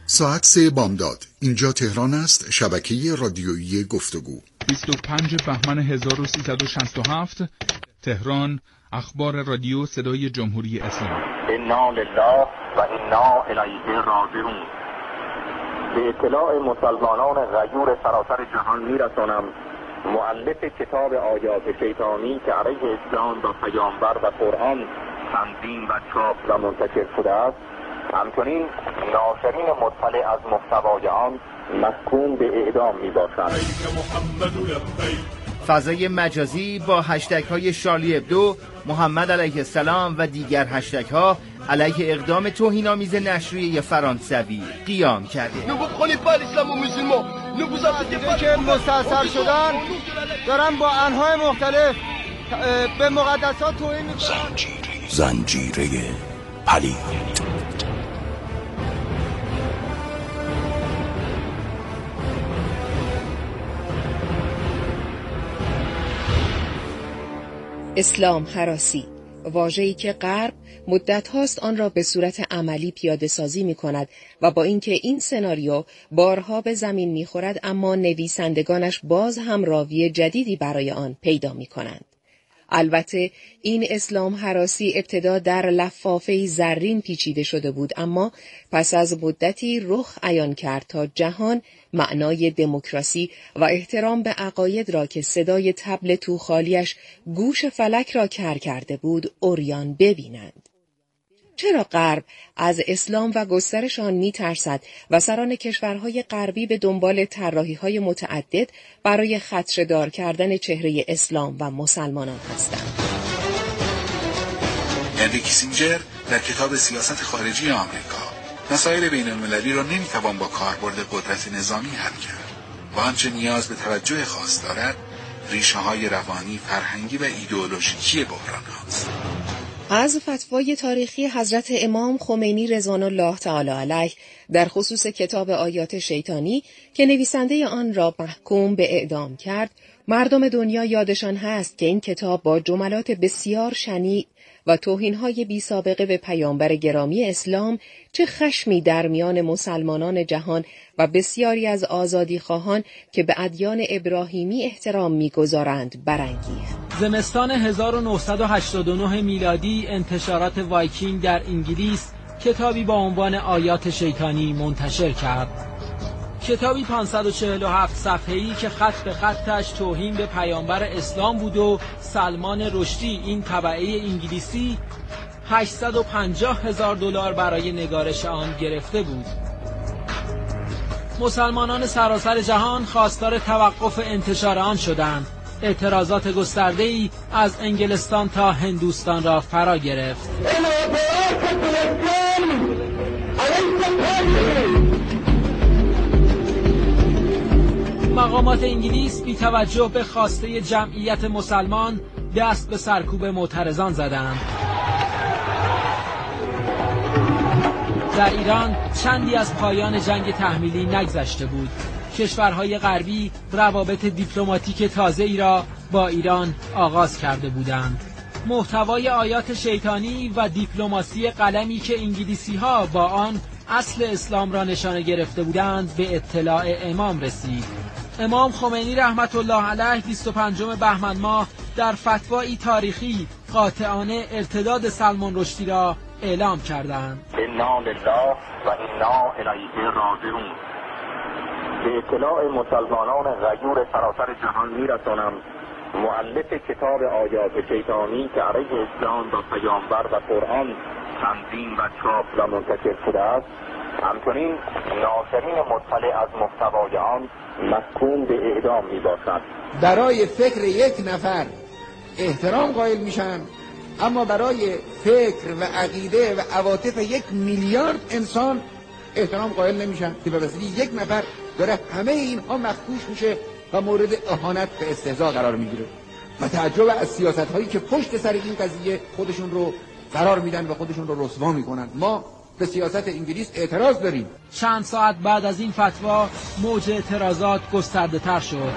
ساعت 3 بامداد. اینجا تهران است. شبکه رادیویی گفتگو. 25 بهمن 1367 تهران. اخبار رادیو صدای جمهوری اسلامی. انا لله و انا الیه راجعون. به اطلاع مسلمانان غیور سراسر جهان میرسانم مؤلف کتاب آیات شیطانی که علیه اسلام و پیامبر و قرآن تنظیم و چاپ و منتشر شده است، همچنین ناشرین مطلع از محتوای آن محکوم به اعدام میباشند. فضای مجازی با هشتگ های شارلی ابدو، محمد علیه السلام و دیگر هشتگ ها علیه اقدام توهین‌آمیز نشریه فرانسوی قیام کرده. که مستاصل شدن دارن با انواع مختلف به مقدسات توهین میکنن. زنجیره پلید. اسلام هراسی، واژه‌ای که غرب مدت هاست آن را به صورت عملی پیاده سازی می کند و با اینکه این سناریو بارها به زمین می خورد، اما نویسندگانش باز هم راوی جدیدی برای آن پیدا می کنند. البته این اسلام هراسی ابتدا در لفافه زرین پیچیده شده بود، اما پس از مدتی رخ عیان کرد تا جهان معنای دموکراسی و احترام به عقاید را که صدای طبل توخالیش گوش فلک را کر کرده بود عریان ببینند. چرا غرب از اسلام و گسترش آن می‌ترسد و سران کشورهای غربی به دنبال طراحی‌های متعدد برای خدشه‌دار کردن چهره اسلام و مسلمانان هستند؟ هنری کیسینجر در کتاب سیاست خارجی آمریکا مسائل بین‌المللی را نمی‌توان با کاربرد قدرت نظامی حل کرد و آنچه نیاز به توجه خاص دارد ریشه‌های روانی، فرهنگی و ایدئولوژیکی بحران هاست. از فتوای تاریخی حضرت امام خمینی رضوان الله تعالی علیه در خصوص کتاب آیات شیطانی که نویسنده آن را محکوم به اعدام کرد، مردم دنیا یادشان هست که این کتاب با جملات بسیار شنیع و توهین‌های بی‌سابقه به پیامبر گرامی اسلام چه خشمی در میان مسلمانان جهان و بسیاری از آزادیخواهان که به ادیان ابراهیمی احترام می‌گذارند برانگیخت. زمستان 1989 میلادی انتشارات وایکینگ در انگلیس کتابی با عنوان آیات شیطانی منتشر کرد. کتابی 547 صفحه‌ای که خط به خطش توهین به پیامبر اسلام بود و سلمان رشدی این طبعه انگلیسی $850,000 برای نگارش آن گرفته بود. مسلمانان سراسر جهان خواستار توقف انتشار آن شدند. اعتراضات گسترده‌ای از انگلستان تا هندوستان را فرا گرفت. مقامات انگلیس بی توجه به خواسته جمعیت مسلمان دست به سرکوب معترضان زدند. در ایران چندی از پایان جنگ تحمیلی نگذشته بود. کشورهای غربی روابط دیپلماتیک تازه‌ای را با ایران آغاز کرده بودند. محتوای آیات شیطانی و دیپلماسی قلمی که انگلیسی‌ها با آن اصل اسلام را نشانه گرفته بودند به اطلاع امام رسید. امام خمینی رحمت الله علیه 25 بهمن ماه در فتوایی تاریخی قاطعانه ارتداد سلمان رشدی را اعلام کردند. انا لله و انا الیه راجعون. به اطلاع مسلمانان غیور سراسر جهان میرسانم مؤلف کتاب آیات شیطانی که علیه اسلام و پیامبر و قرآن تنظیم و چاپ و منتشر شده است، همچنین ناشرین مطلع از محتوای آن محکوم به اعدام میباشند. برای فکر یک نفر احترام قائل میشن، اما برای فکر و عقیده و عواطف 1 میلیارد انسان احترام قائل نمیشن که به وسیله یک نفر داره همه اینها مخدوش میشه و مورد اهانت به استهزاء قرار میگیره و تعجب از سیاست هایی که پشت سر این قضیه خودشون رو قرار میدن و خودشون رو رسوا میکنن. ما به سیاست انگلیس اعتراض داریم. چند ساعت بعد از این فتوا موج اعتراضات گسترده تر شد.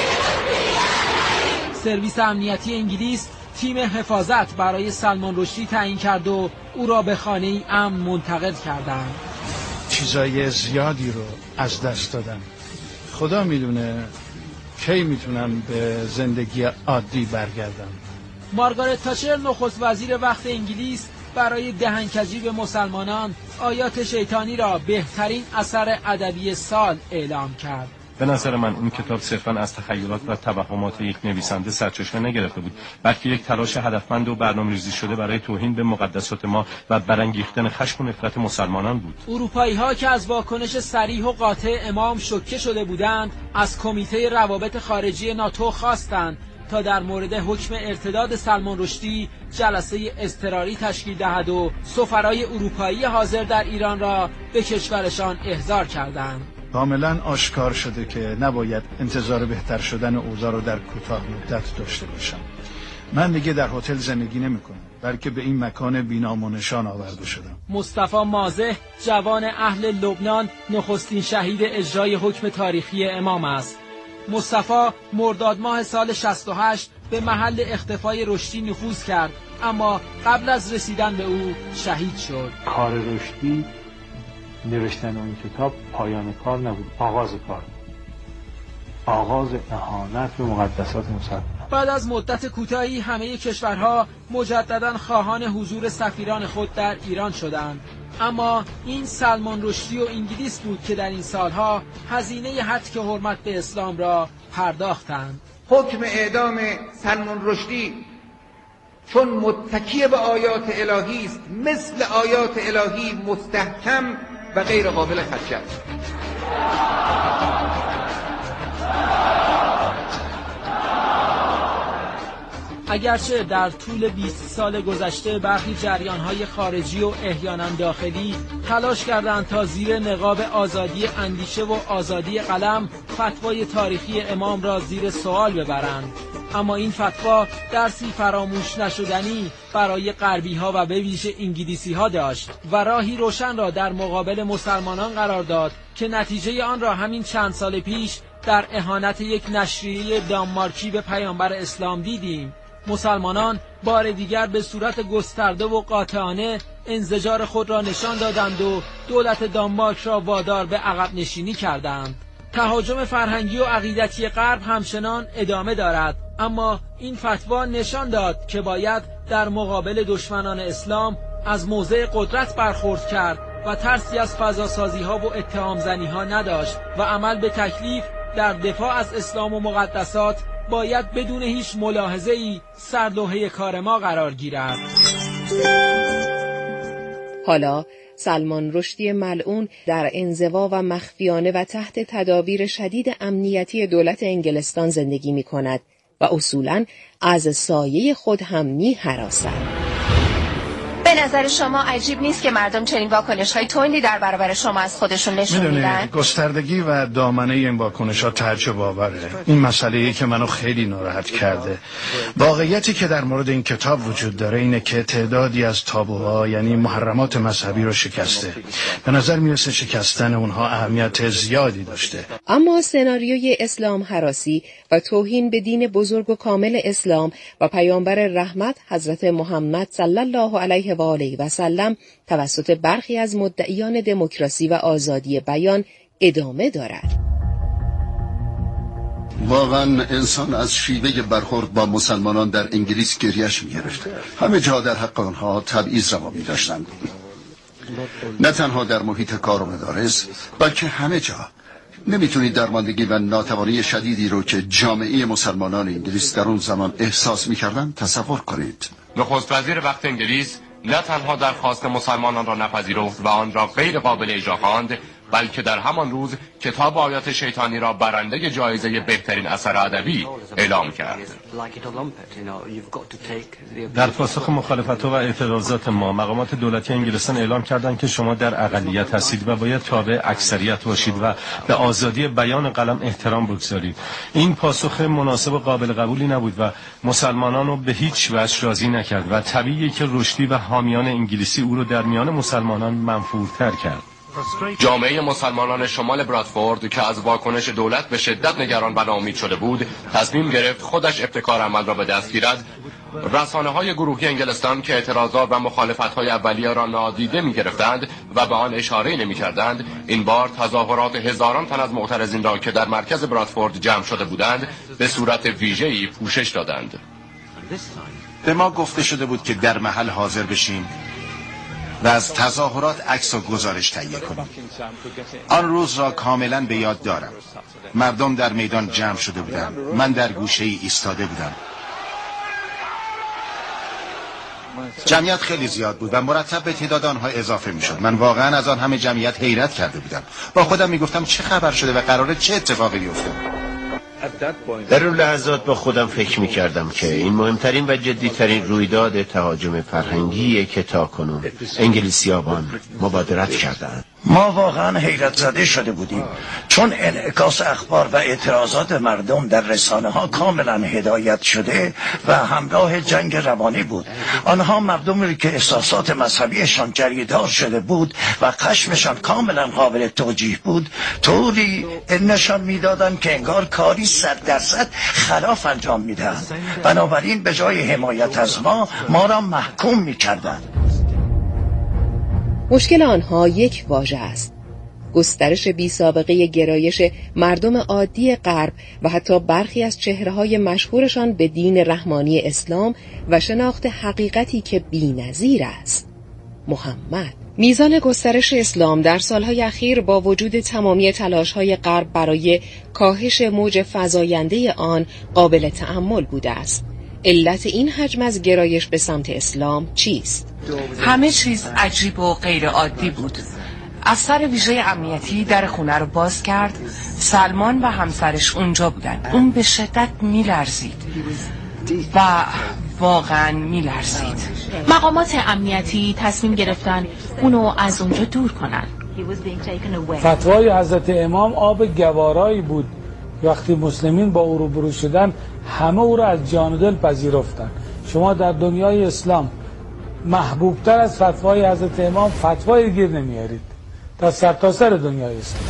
سرویس امنیتی انگلیس تیم حفاظت برای سلمان رشدی تعیین کرد و او را به خانه‌ای امن منتقل کردند. چیزای زیادی رو از دست دادم. خدا میدونه کی میتونم به زندگی عادی برگردم. مارگارت تاچر نخست وزیر وقت انگلیس برای دهنکجی به مسلمانان آیات شیطانی را بهترین اثر ادبی سال اعلام کرد. به نظر من این کتاب صرفاً از تخیلات و توهمات یک نویسنده سرچشمه نگرفته بود، بلکه یک تلاش هدفمند و برنامه‌ریزی شده برای توهین به مقدسات ما و برانگیختن خشم و نفرت مسلمانان بود. اروپایی‌ها که از واکنش صریح و قاطع امام شوکه شده بودند، از کمیته روابط خارجی ناتو خواستند تا در مورد حکم ارتداد سلمان رشدی جلسه اضطراری تشکیل دهد و سفرای اروپایی حاضر در ایران را به کشورشان احضار کردند. کاملا آشکار شده که نباید انتظار بهتر شدن اوضاع رو در کوتاه مدت داشته باشم. من دیگه در هتل زندگی نمی‌کنم، بلکه به این مکان بی‌نام و نشان آورده شدم. مصطفی مازح جوان اهل لبنان نخستین شهید اجرای حکم تاریخی امام است. مصطفی مرداد ماه سال 68 به محل اختفای رشدی نفوذ کرد، اما قبل از رسیدن به او شهید شد. کار رشدی نوشتن این کتاب پایان کار نبود، آغاز کار، آغاز اهانت به مقدسات مسلمان. بعد از مدت کوتاهی همه کشورها مجددا خواهان حضور سفیران خود در ایران شدند، اما این سلمان رشدی و انگلیس بود که در این سالها هزینه هتک حرمت به اسلام را پرداختند. حکم اعدام سلمان رشدی چون متکی به آیات الهی است، مثل آیات الهی مستحکم و غیر قابل خدشه. اگرچه در طول 20 سال گذشته برخی جریان‌های خارجی و احیانا داخلی تلاش کردند تا زیر نقاب آزادی اندیشه و آزادی قلم فتوای تاریخی امام را زیر سوال ببرند، اما این فتوا درسی فراموش نشدنی برای غربی‌ها و به ویژه انگلیسی‌ها داشت و راهی روشن را در مقابل مسلمانان قرار داد که نتیجه آن را همین چند سال پیش در اهانت یک نشریه دانمارکی به پیامبر اسلام دیدیم. مسلمانان بار دیگر به صورت گسترده و قاطعانه انزجار خود را نشان دادند و دولت دانمارک را وادار به عقب نشینی کردند. تهاجم فرهنگی و عقیدتی غرب همچنان ادامه دارد، اما این فتوا نشان داد که باید در مقابل دشمنان اسلام از موضع قدرت برخورد کرد و ترسی از فضاسازی‌ها و اتهام‌زنی‌ها نداشت و عمل به تکلیف در دفاع از اسلام و مقدسات باید بدون هیچ ملاحظه‌ای سرلوحه کار ما قرار گیرد. حالا سلمان رشدی ملعون در انزوا و مخفیانه و تحت تدابیر شدید امنیتی دولت انگلستان زندگی می کند و اصولاً از سایه خود هم می هراسد. به نظر شما عجیب نیست که مردم چنین واکنش‌های تندی در برابر شما از خودشون نشون میدن؟ گستردگی و دامنه این واکنش‌ها تعجب آوره. این مسئله‌ای که منو خیلی ناراحت کرده. واقعیتی که در مورد این کتاب وجود داره اینه که تعدادی از تابوها، یعنی محرمات مذهبی رو شکسته. به نظر میرسه شکستن اونها اهمیت زیادی داشته. اما سناریوی اسلام هراسی و توهین به دین بزرگ و کامل اسلام و پیامبر رحمت حضرت محمد صلی الله علیه و آله و سلم توسط برخی از مدعیان دموکراسی و آزادی بیان ادامه دارد. واقعا انسان از شیوه برخورد با مسلمانان در انگلیس گریش می‌گرفت. همه جا در حق آنها تبعیض روا می‌داشتند، نه تنها در محیط کار و مدارس، بلکه همه جا. نمیتونید درماندگی و ناتوانی شدیدی رو که جامعه مسلمانان انگلیس در اون زمان احساس می‌کردند تصور کنید. نخست وزیر وقت انگلیس نه تنها درخواست مسلمانان را نپذیرفت و آن را غیر قابل اجرا خواند، بلکه در همان روز کتاب آیات شیطانی را برنده جایزه بهترین اثر ادبی اعلام کرد. در پاسخ مخالفت‌ها و اعتراضات ما، مقامات دولتی انگلستان اعلام کردند که شما در اقلیت هستید و باید تابع اکثریت باشید و به آزادی بیان قلم احترام بگذارید. این پاسخ مناسب و قابل قبولی نبود و مسلمانان رو به هیچ وجه راضی نکرد و طبیعیه که رشدی و حامیان انگلیسی او رو در میان مسلمانان منفورتر کرد. جامعه مسلمانان شمال برادفورد که از واکنش دولت به شدت نگران و ناامید شده بود، تصمیم گرفت خودش ابتکار عمل را به دست گیرد. رسانه‌های گروهی انگلستان که اعتراضات و مخالفت‌های اولیه را نادیده می‌گرفتند و به آن اشاره نمی‌کردند، این بار تظاهرات هزاران تن از معترضین را که در مرکز برادفورد جمع شده بودند به صورت ویژه‌ای پوشش دادند. به ما گفته شده بود که در محل حاضر بشیم و از تظاهرات عکس و گزارش تهیه کنیم. آن روز را کاملا به یاد دارم. مردم در میدان جمع شده بودند. من در گوشه‌ای ایستاده بودم. جمعیت خیلی زیاد بود و مرتب به تعداد آنها اضافه می شد. من واقعا از آن همه جمعیت حیرت کرده بودم. با خودم می گفتم چه خبر شده و قراره چه اتفاقی بیفته. در اون لحظات با خودم فکر می کردم که این مهمترین و جدیترین رویداد تهاجم فرهنگیه که تاکنون انگلیسی‌ها با آن مبادرت کردند. ما واقعا حیرت زده شده بودیم، چون انعکاس اخبار و اعتراضات مردم در رسانه ها کاملا هدایت شده و همراه جنگ روانی بود. آنها مردمی که احساسات مذهبیشان جریدار شده بود و خشمشان کاملا قابل توجیه بود طوری نشان میدادند که انگار کاری 100% خلاف انجام میدهند. بنابراین به جای حمایت از ما را محکوم میکردند. مشکل آنها یک واژه است: گسترش بی‌سابقه گرایش مردم عادی غرب و حتی برخی از چهره‌های مشهورشان به دین رحمانی اسلام و شناخت حقیقتی که بی‌نظیر است. محمد. میزان گسترش اسلام در سالهای اخیر با وجود تمامی تلاش‌های غرب برای کاهش موج فزاینده آن قابل تأمل بوده است. علت این حجم از گرایش به سمت اسلام چیست؟ همه چیز عجیب و غیر عادی بود. افسر ویژه امنیتی در خونه رو باز کرد. سلمان و همسرش اونجا بودن. اون به شدت میلرزید و واقعا میلرزید. مقامات امنیتی تصمیم گرفتن اونو از اونجا دور کنن. فتوای حضرت امام آب گوارایی بود. وقتی مسلمین با او روبرو شدن همه او را از جان و دل پذیرفتند. شما در دنیای اسلام محبوبتر از فتوای حضرت امام فتوایی گیر نمیارید در سرتاسر دنیای اسلام.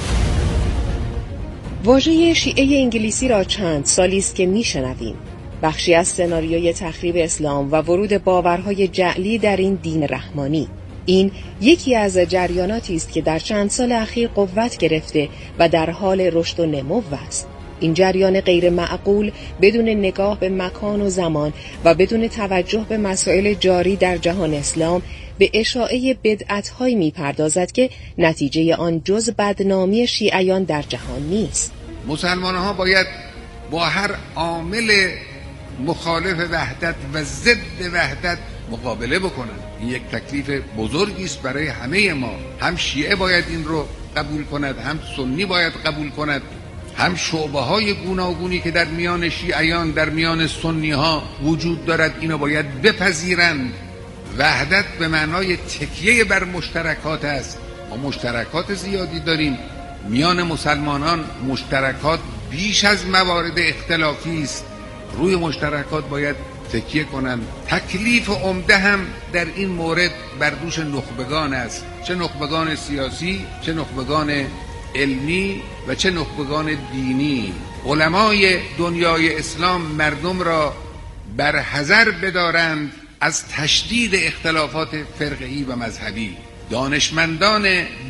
واژه شیعه انگلیسی را چند سالی است که میشنویم. بخشی از سناریوی تخریب اسلام و ورود باورهای جعلی در این دین رحمانی. این یکی از جریاناتی است که در چند سال اخیر قوت گرفته و در حال رشد و نمو است. این جریان غیر معقول بدون نگاه به مکان و زمان و بدون توجه به مسائل جاری در جهان اسلام به اشاعه بدعت‌هایی می‌پردازد که نتیجه آن جز بدنامی شیعیان در جهان نیست. مسلمان‌ها باید با هر عامل مخالف وحدت و ضد وحدت مقابله بکنند. این یک تکلیف بزرگی است برای همه ما. هم شیعه باید این رو قبول کند، هم سنی باید قبول کند، هم شعبه‌های گوناگونی که در میان شیعیان در میان سنی‌ها وجود دارد اینو باید بپذیرند. وحدت به معنای تکیه بر مشترکات است. ما مشترکات زیادی داریم میان مسلمانان، مشترکات بیش از موارد اختلافی است. روی مشترکات باید تکیه کنند. تکلیف عمده هم در این مورد بر دوش نخبگان است، چه نخبگان سیاسی، چه نخبگان علمی و چه نخبگان دینی. علمای دنیای اسلام مردم را بر حذر بدارند از تشدید اختلافات فرقه‌ای و مذهبی. دانشمندان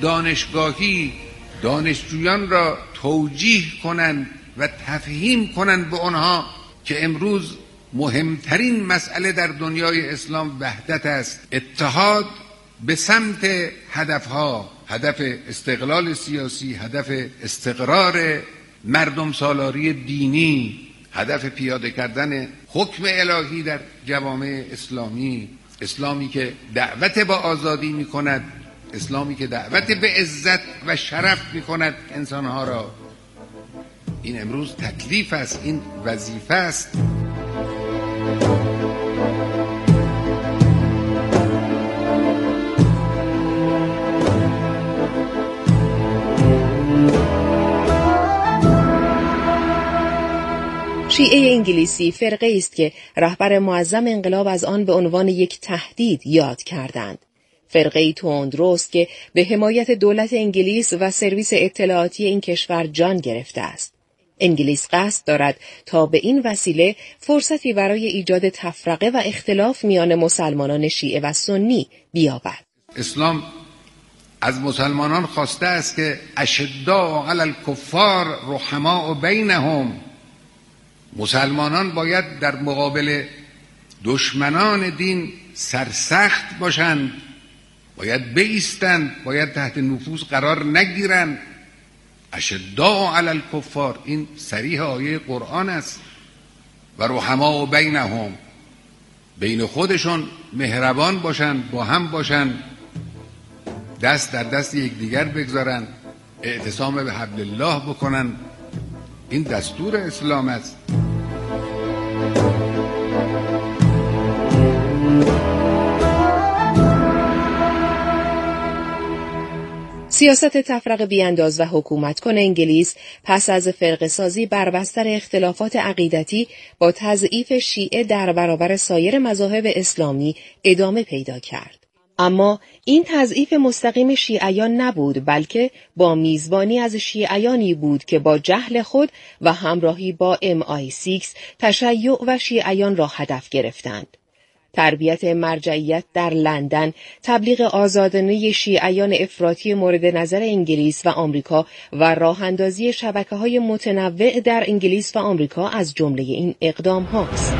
دانشگاهی دانشجویان را توجیه کنند و تفهیم کنند به آنها که امروز مهمترین مسئله در دنیای اسلام وحدت است. اتحاد به سمت هدفها، هدف استقلال سیاسی، هدف استقرار مردم سالاری دینی، هدف پیاده کردن حکم الهی در جوامع اسلامی، اسلامی که دعوت به آزادی می کند، اسلامی که دعوت به عزت و شرف می کند انسانها را. این امروز تکلیف است، این وظیفه است. شیعه انگلیسی فرقه است که رهبر معظم انقلاب از آن به عنوان یک تهدید یاد کردند. فرقه‌ای تندرست که به حمایت دولت انگلیس و سرویس اطلاعاتی این کشور جان گرفته است. انگلیس قصد دارد تا به این وسیله فرصتی برای ایجاد تفرقه و اختلاف میان مسلمانان شیعه و سنی بیابد. اسلام از مسلمانان خواسته است که اشداء علی الکفار رحماء بینهم، مسلمانان باید در مقابل دشمنان دین سرسخت باشند، باید بایستند، باید تحت نفوذ قرار نگیرند. اشداء علی الکفار، این صریح آیه قرآن است. و رحماء بینهم، بین خودشون مهربان باشند، با هم باشند، دست در دست یکدیگر بگذارند، اعتصام به حبل الله بکنند. این دستور اسلام است. سیاست تفرقه بیانداز و حکومت کن انگلیس پس از فرقه سازی بر بستر اختلافات عقیدتی با تضعیف شیعه در برابر سایر مذاهب اسلامی ادامه پیدا کرد. اما این تضعیف مستقیم شیعیان نبود، بلکه با میزبانی از شیعیانی بود که با جهل خود و همراهی با MI6 تشیع و شیعیان را هدف گرفتند. تربیت مرجعیت در لندن، تبلیغ آزادانه شیعیان افراطی مورد نظر انگلیس و آمریکا و راه اندازی شبکه‌های متنوع در انگلیس و آمریکا از جمله این اقدام هاست.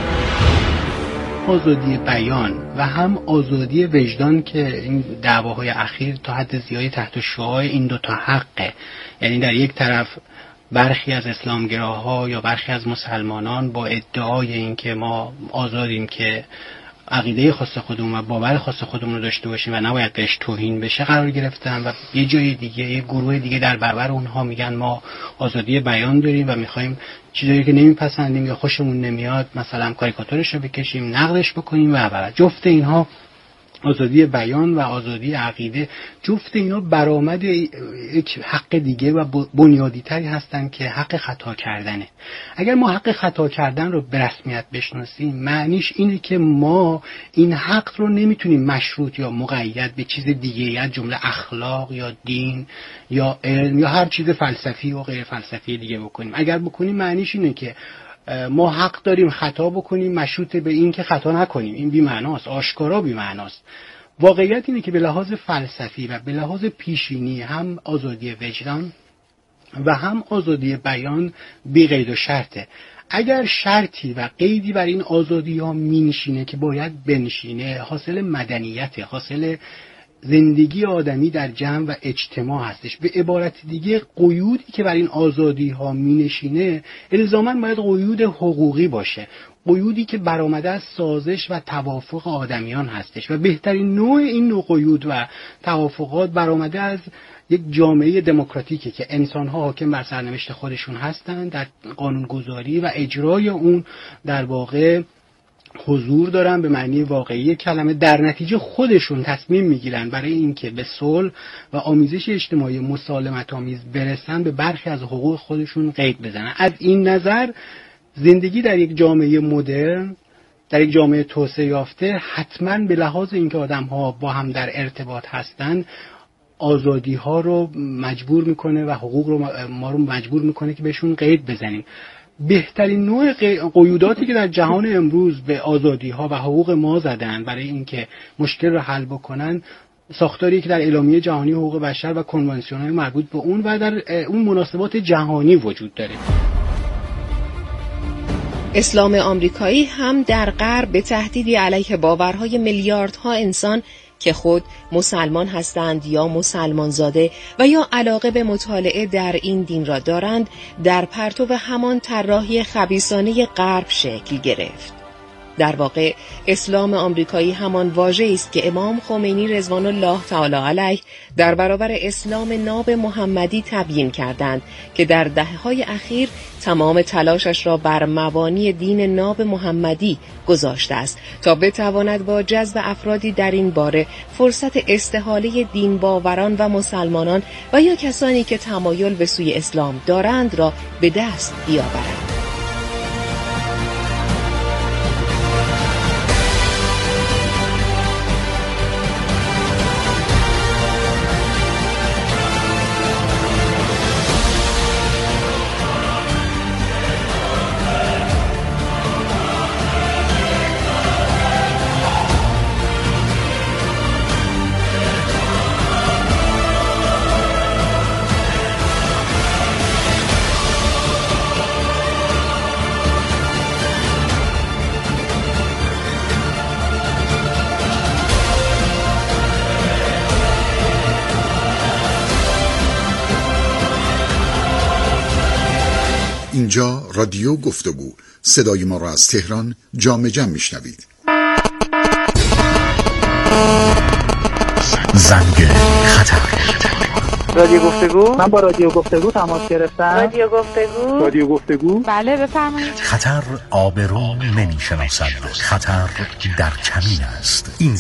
آزادی بیان و هم آزادی وجدان که این دعواهای اخیر تا حد زیادی تحت شعاع این دوتا حقه. یعنی در یک طرف برخی از اسلامگراها یا برخی از مسلمانان با ادعای اینکه ما آزادیم که عقیده خاص خودمون و باور خاص خودمون رو داشته باشیم و نباید بهش توهین بشه قرار گرفتن، و یه جای دیگه یه گروه دیگه در برابر اونها میگن ما آزادی بیان داریم و میخوایم چیزایی که نمیپسندیم یا خوشمون نمیاد مثلا کاریکاتورش رو بکشیم، نقدش بکنیم و بعد جفت اینها، آزادی بیان و آزادی عقیده، جفت اینا برآمد یک حق دیگه و بنیادی تری هستن که حق خطا کردنه. اگر ما حق خطا کردن رو به رسمیت بشناسیم، معنیش اینه که ما این حق رو نمیتونیم مشروط یا مقید به چیز دیگه، از جمله اخلاق یا دین یا علم یا هر چیز فلسفی و غیر فلسفی دیگه بکنیم. اگر بکنیم معنیش اینه که ما حق داریم خطا بکنیم مشروط به این که خطا نکنیم. این بی‌معناست، آشکارا بی‌معناست. واقعیت اینه که به لحاظ فلسفی و به لحاظ پیشینی هم آزادی وجدان و هم آزادی بیان بی قید و شرطه. اگر شرطی و قیدی بر این آزادی ها می نشینه که باید بنشینه، حاصل مدنیت، حاصل زندگی آدمی در جمع و اجتماع هستش. به عبارت دیگه قیودی که بر این آزادی ها می نشینه الزاماً باید قیود حقوقی باشه، قیودی که برآمده از سازش و توافق آدمیان هستش و بهترین نوع این نوع قیود و توافقات برآمده از یک جامعه دموکراتیکه که انسان‌ها حاکم بر سرنوشت خودشون هستند، در قانونگذاری و اجرای اون در واقع حضور دارن به معنی واقعی کلمه، در نتیجه خودشون تصمیم میگیرن برای اینکه به صلح و آمیزش اجتماعی مسالمت‌آمیز برسن به برخی از حقوق خودشون قید بزنن. از این نظر زندگی در یک جامعه مدرن، در یک جامعه توسعه یافته، حتما به لحاظ اینکه آدم‌ها با هم در ارتباط هستن آزادی‌ها رو مجبور میکنه و حقوق رو ما رو مجبور میکنه که بهشون قید بزنیم. بهترین نوع قیوداتی که در جهان امروز به آزادی‌ها و حقوق ما زدن برای اینکه مشکل رو حل بکنن، ساختاری که در اعلامیه جهانی حقوق بشر و کنوانسیون‌های مربوط به اون و در اون مناسبات جهانی وجود داره. اسلام آمریکایی هم در غرب به تهدیدی علیه باورهای میلیاردها انسان که خود مسلمان هستند یا مسلمان زاده و یا علاقه به مطالعه در این دین را دارند، در پرتو همان طراحی خبیثانه غرب شکل گرفت. در واقع اسلام آمریکایی همان واژه‌ای است که امام خمینی رضوان الله تعالی علیه در برابر اسلام ناب محمدی تبیین کردند که در دهه‌های اخیر تمام تلاشش را بر مبانی دین ناب محمدی گذاشته است تا بتواند با جذب افرادی در این باره فرصت استحاله دین باوران و مسلمانان و یا کسانی که تمایل به سوی اسلام دارند را به دست بیاورد. اینجا رادیو گفتگو، صدای ما را از تهران جام جم میشنوید. زنگ خطر. رادیو گفتگو؟ من با رادیو گفتگو تماس گرفتم. رادیو گفتگو؟ بله بفرمایید. خطر آبرو نمیشناسد، خطر در کمین است. این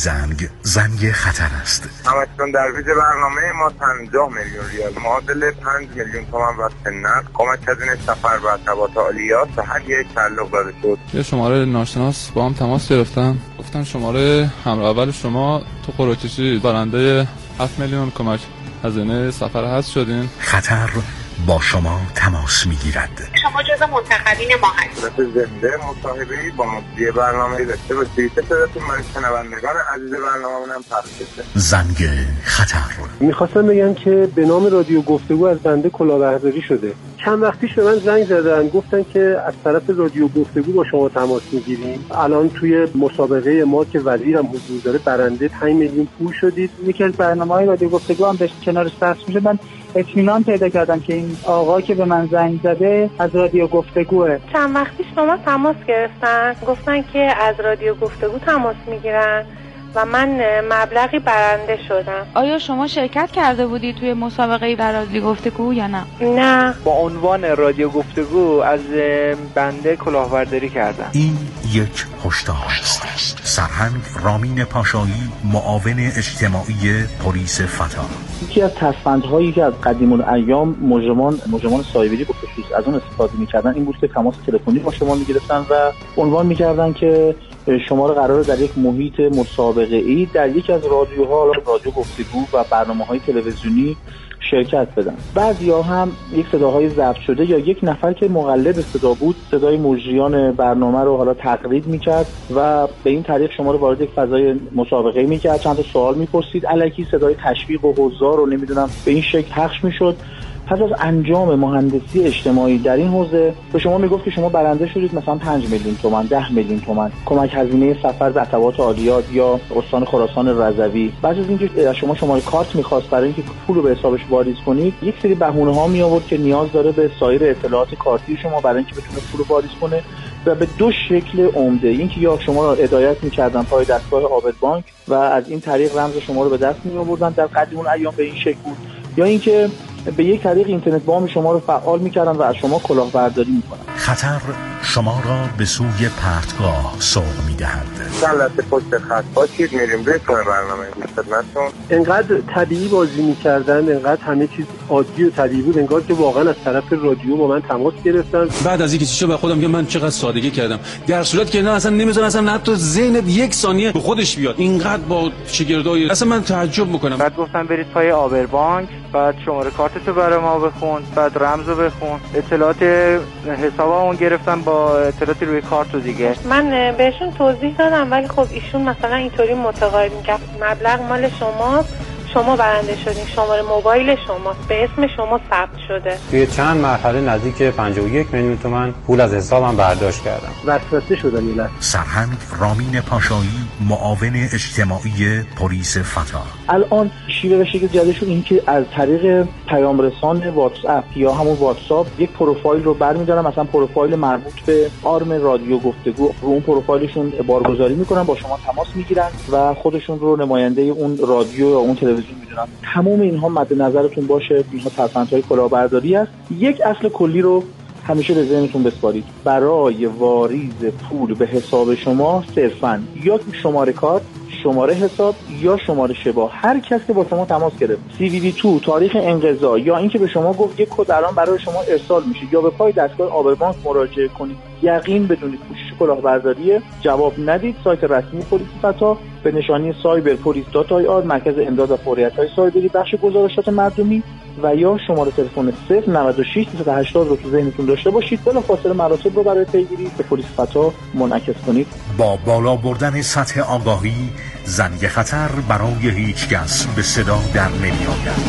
زنگ خطر است. همچنان در ویژه برنامه ما 50 میلیون ریال معادل 5 میلیون تومان واسه نقد کمک هزینه سفر و ارتباط عالیات به هر یک تعلق داده شد. یه شماره ناشناس با هم تماس گرفتم، گفتن شماره همراه اول شما تو قرعه‌کشی برنده 7 میلیون کمک هزینه سفر هست شدین. خطر با شما تماس میگیرد. شما جزو منتخبین ما هستید. زنده مصاحبه‌ای با مدیر برنامه‌ای داشته باشید. صداتون من شنوندگان عزیز برنامه‌مون پخش شده. زنگ خطر. می‌خواستم بگم که به نام رادیو گفتگو از بنده کلاهبرداری شده. چند وقت پیش به من زنگ زدن، گفتن که از طرف رادیو گفتگو با شما تماس میگیریم. الان توی مسابقه ما که وزیرم حضور داره برنده 5 میلیون پول شدید. یکی از برنامه‌های رادیو گفتگو هم داشت کنارش پخش میشه. من اطمینان پیدا کردم که این آقا که به من زنگ زده از رادیو گفتگوه. چند وقت پیش با ما تماس گرفتن، گفتن که از رادیو گفتگو تماس میگیرن و من مبلغی برنده شدم. آیا شما شرکت کرده بودی توی مسابقه در رادیو گفتگو یا نه؟ نه. با عنوان رادیو گفتگو از بنده کلاهبرداری کردم. این یک هشدار است. سرهنگ رامین پاشایی، معاون اجتماعی پلیس فتا. یکی از تصفندهایی که از قدیم الایام مجرمان سایبری به خصوص از اون استفاده می‌کردن این بود که تماس تلفنی با شما می‌گرفتن و عنوان می‌کردن که شما رو قراره در یک محیط مسابقه‌ای در یک از رادیوها، رادیو گفتگو و برنامه‌های تلویزیونی شرکت بدن. بعضیا هم یک صداهای ضبط شده یا یک نفر که مقلد صدا بود صدای مجریان برنامه رو حالا تقلید می‌کرد و به این طریق شما رو وارد یک فضای مسابقه می‌کرد، چند تا سوال می‌پرسید، الکی صدای تشویق و حضار رو نمیدونم به این شکل پخش می‌شد. پس از انجام مهندسی اجتماعی در این حوزه به شما میگفت که شما برنده شدید مثلا 5 میلیون تومان، 10 میلیون تومان کمک هزینه سفر به ارتباط عالیات یا استان خراسان رضوی. بعد از اینکه شما شماره کارت می‌خواست برای اینکه پول رو به حسابش واریز کنید، یک سری بهونه‌ها می آورد که نیاز داره به سایر اطلاعات کارتی شما برای اینکه بتونه پول رو واریز کنه و به دو شکل عمده. اینکه یا شما رو هدایت می‌کردن پای دستگاه عابد بانک و از این طریق رمز شما رو به دست می‌آوردن، در قدیم الایام به این شکل بود، یا اینکه به یک طریق اینترنت بام شما رو فعال می‌کردن و از شما کلاهبرداری می‌کنن. خطر شما را به سوی پرتگاه سوق می‌دهد. چند لحظه پشت خط باشید، میریم بهتون برنامه خدمتتون. انقدر طبیعی بازی می‌کردن، انقدر همه چیز عادی و طبیعی بود، انگار که واقعا از طرف رادیو با من تماس گرفتن. بعد از اینکه چیزا به خودم که من چقدر سادگی کردم، در صورتی که نه اصلا نمی‌ذارن اصلا حتی ذهنت یک ثانیه به خودش بیاد. اینقدر با شگردای اصلا من تعجب می‌کنم. بعد گفتن برید پای عابر بانک، بعد شماره کارتتو برای ما بخون، بعد رمزو بخون، اطلاعات حسابمون گرفتن با اطلاعاتی روی کارت و دیگه. من بهشون توضیح دادم ولی خب ایشون مثلا اینطوری متقاعد می‌کرد مبلغ مال شماست، شما برنده شدین، شماره موبایل شما به اسم شما ثبت شده. توی چند مرحله نزدیک 51 میلیون تومان پول از حسابم برداشت کردم. وسوسه شدن میلاد. سرهنگ رامین پاشایی، معاون اجتماعی پلیس فتا. الان شیوه و شکل جدیدشون این که از طریق پیام رسان واتس اپ یا همون واتساپ یک پروفایل رو برمی‌دارن، مثلا پروفایل مربوط به آرم رادیو گفتگو، رو اون پروفایلشون بارگذاری می‌کنن، با شما تماس می‌گیرن و خودشون رو نماینده اون رادیو یا اون تلویزیون می‌دونن. تمام اینها مد نظرتون باشه، اینها ترفندهای کلاهبرداری است. یک اصل کلی رو همیشه به ذهنتون بسپارید. برای واریز پول به حساب شما صرفاً یا شماره کارت، شماره حساب یا شماره شبا، هر کس که با شما تماس گرفت، CVV2 تاریخ انقضا یا اینکه به شما گفت یک کد الان برای شما ارسال میشه یا به پای دستگاه عابر بانک مراجعه کنید، یقین بدونید پوشش کلاهبرداری، جواب ندید. سایت رسمی پلیس فتا به نشانی cyberpolice.ir، مرکز امداد و فوریت‌های سایبری، بخش گزارشات مردمی، و یا شماره تلفن 096 380 رو تو ذهنتون داشته باشید. بلافاصله مراتب رو برای پیگیری به پلیس فتا منعکس کنید. با بالا بردن سطح آگاهی، زنگ خطر برای هیچ کس به صدا در نمی‌آید.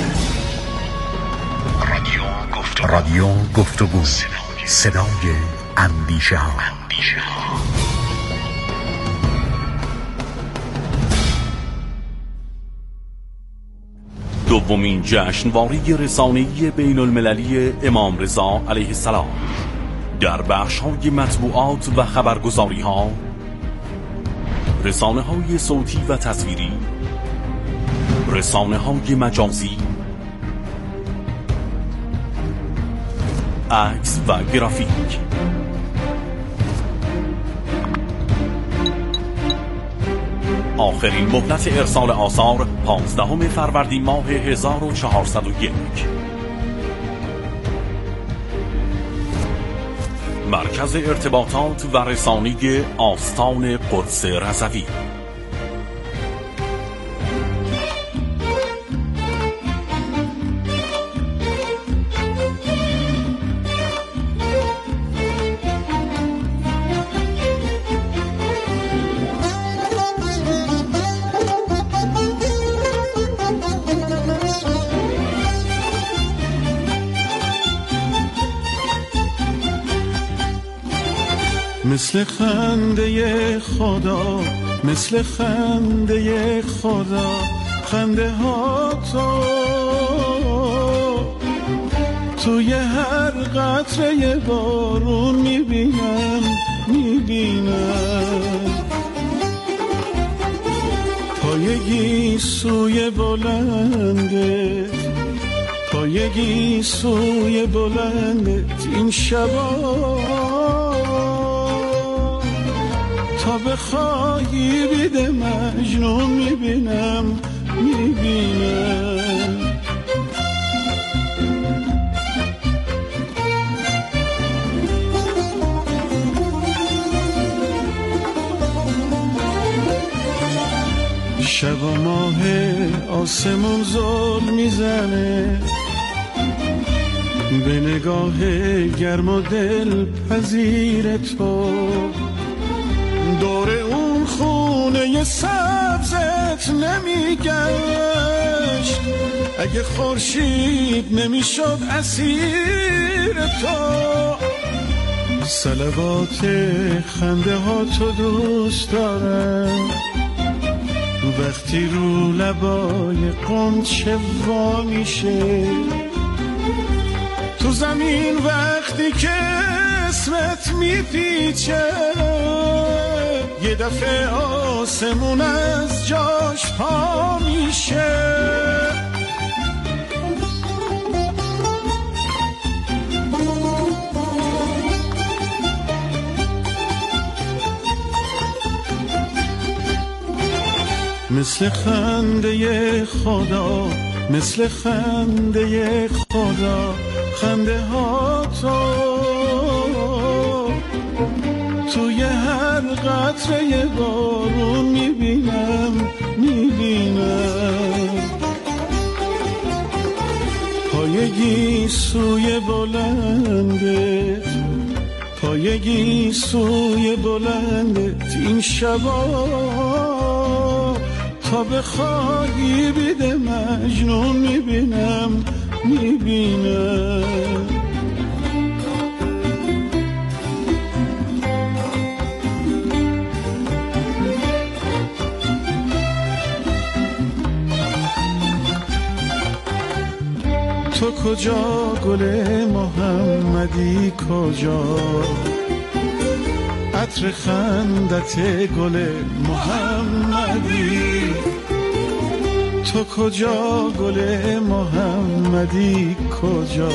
رادیو گفتگو، صدای اندیشه ها. دومین جشنواره رسانه‌ای بین المللی امام رضا علیه السلام در بخش‌های مطبوعات و خبرگزاری‌ها، رسانه‌های صوتی و تصویری، رسانه‌های مجازی، عکس و گرافیک. آخرین مهلت ارسال آثار 15 فروردین ماه 1401. مرکز ارتباطات و رسانی آستان قدس رضوی. مثل خنده خدا، مثل خنده خدا، خنده ها توی هر قطره بارون میبینم پایگی سوی بلنده، پایگی سوی بلندت این شبا، تا بخواهی بیده مجنون میبینم شب و ماه آسمون زل میزنه به نگاه گرم و دل پذیر تو، دور اون خونه سبزت نمیگشت اگه خورشید نمیشد اسیر تو. صلوات خنده ها تو دوست دارم، وقتی رو لبای قنچه وا میشه تو زمین، وقتی که اسمت میپیچه یه دفعه آسمون از جاش پا میشه. مثل خنده خدا، مثل خنده خدا، خنده ها توی هر قطره بارون میبینم پایگی سوی بلنده، پایگی سوی بلندت این شبا، تا بخواهی بیده مجنون میبینم تو کجا گل محمدی کجا، عطر خندت گل محمدی، تو کجا گل محمدی کجا،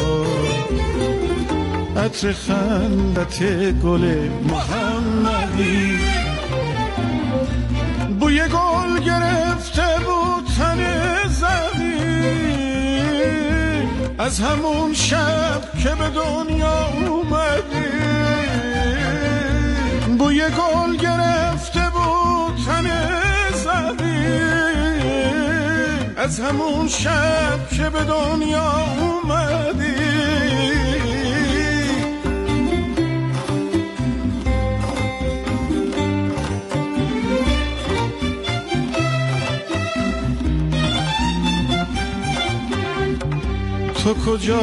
عطر خندت گل محمدی. بوی گل گرفته بود تن زمین از همون شب که به دنیا اومدی، بوی گل گرفته بود تن زمین از همون شب که به دنیا اومدی. تو کجا